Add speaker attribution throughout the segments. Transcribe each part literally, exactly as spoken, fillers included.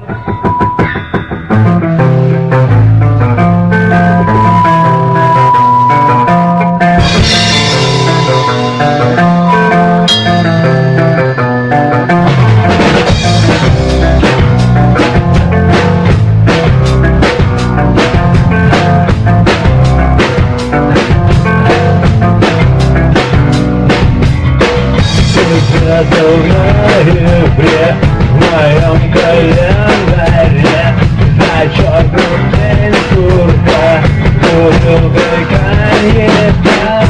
Speaker 1: Был в ноябре в моем календаре зачеркнут день сурка, бутылкой коньяка.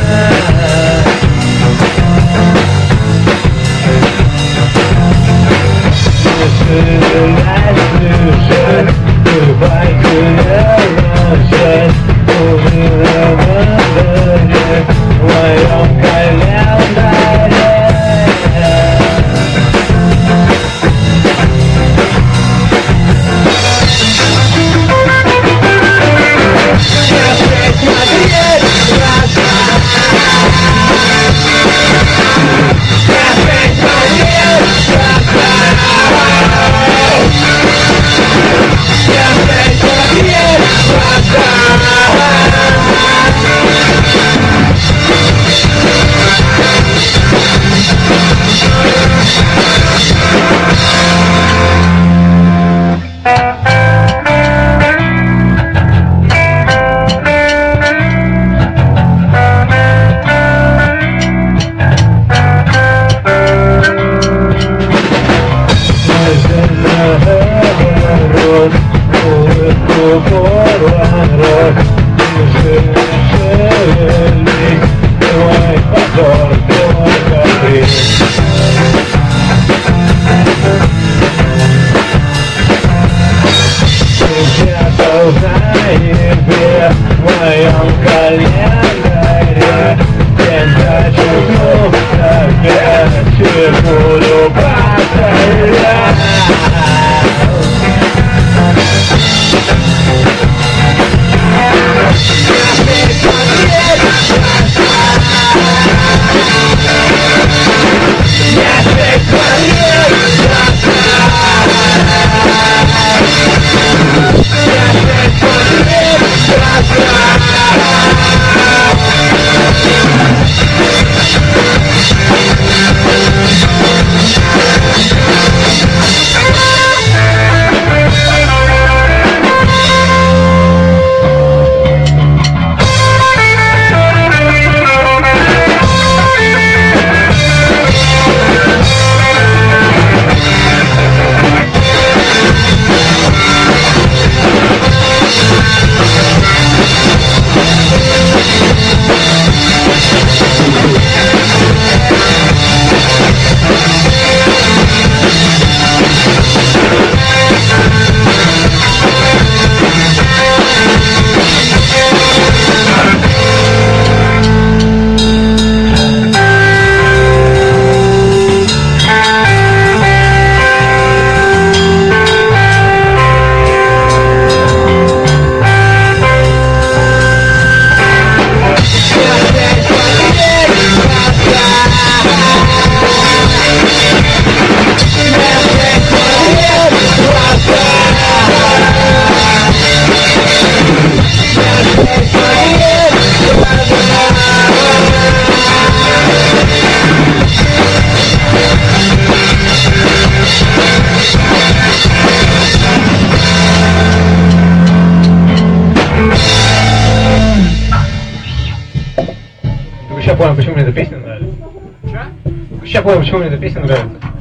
Speaker 1: Слышать, слышать, дыхательная ночь умерла в ладони в моем календаре. Поворот, ты шевели, твой позор, только ты. Где-то в ноябре в моем календаре день зачеркнул тебе, чекулю повторял. Сейчас понял, почему мне эта песня нравится. Сейчас понял, почему мне эта песня нравится.